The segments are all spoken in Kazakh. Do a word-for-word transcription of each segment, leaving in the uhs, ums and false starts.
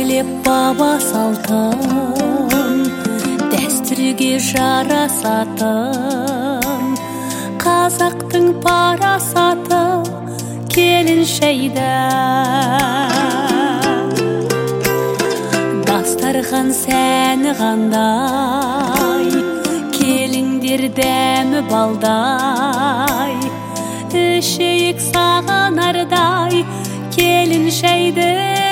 елеп баба салтын, дәстүрге жарасатын, қазақтың парасаты келін шайда. Дастархан сәні қандай, келіңдер дәмі балдай, ішейік саған ардай келін шайды.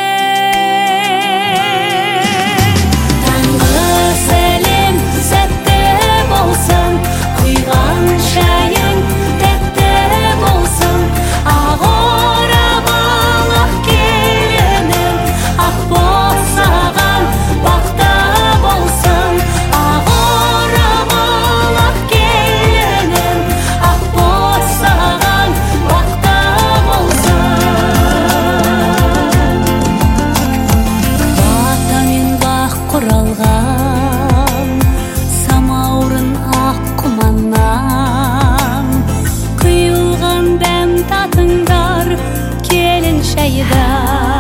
Таңғы сәлем сәтті болсын, құйған шайың тәтті болсын. Ақ орамал ақ келінім, ақ босаған бақта болсын. Ақ орамал ақ келінім, ақ босаған бақта болсын. Батамен бақ құралған, самаурын ақ құманнан, құйылған дәм татыңдар келін шайда.